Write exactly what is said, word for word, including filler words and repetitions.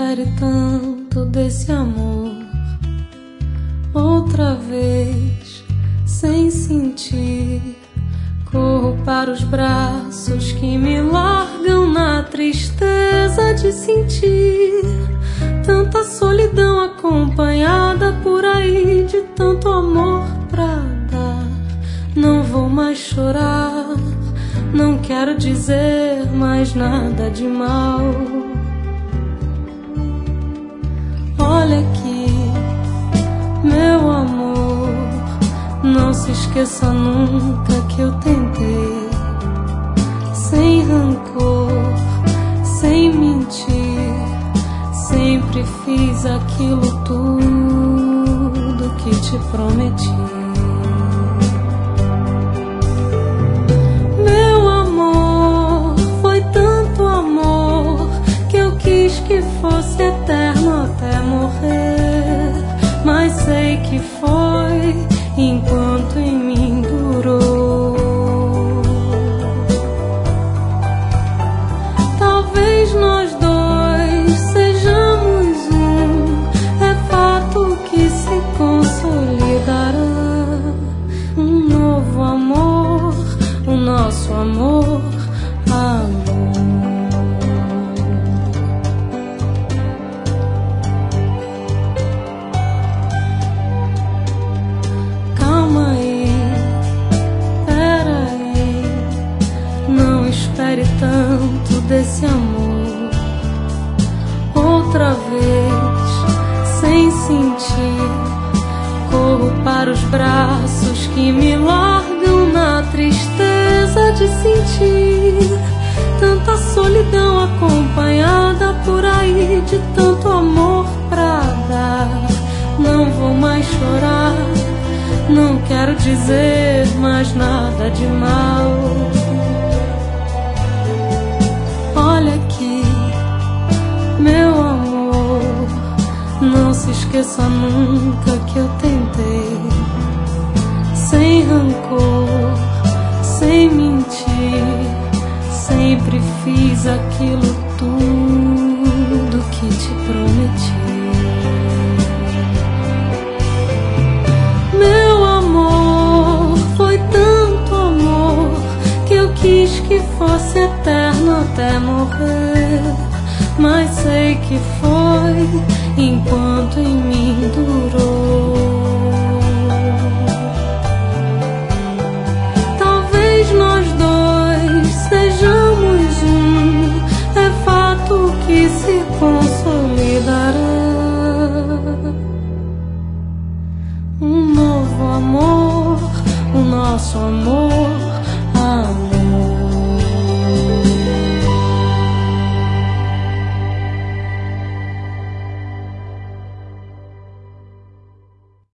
espere tanto desse amor outra vez, sem sentir. Corro para os braços que me largam na tristeza de sentir tanta solidão acompanhada por aí de tanto amor pra dar. Não vou mais chorar, não quero dizer mais nada de mal. Olha aqui, meu amor, não se esqueça nunca que eu tentei, sem rancor, sem mentir, sempre fiz aquilo tudo que te prometi. Meu amor, foi tanto amor que eu quis que fosse eterno até morrer, mas sei que foi enquanto em mim durou. Talvez nós dois sejamos um, é fato que se consolidará. Um novo amor, o nosso amor, amor. Espere tanto desse amor outra vez, sem sentir. Corro para os braços que me largam na tristeza de sentir tanta solidão acompanhada por aí de tanto amor pra dar. Não vou mais chorar, não quero dizer mais nada de mal. Olha aqui, meu amor, não se esqueça nunca que eu tentei, sem rancor, sem mentir, sempre fiz aquilo tudo que te prometi. Meu amor, foi tanto amor que eu quis que fosse eterno até morrer, mas sei que foi enquanto em mim durou.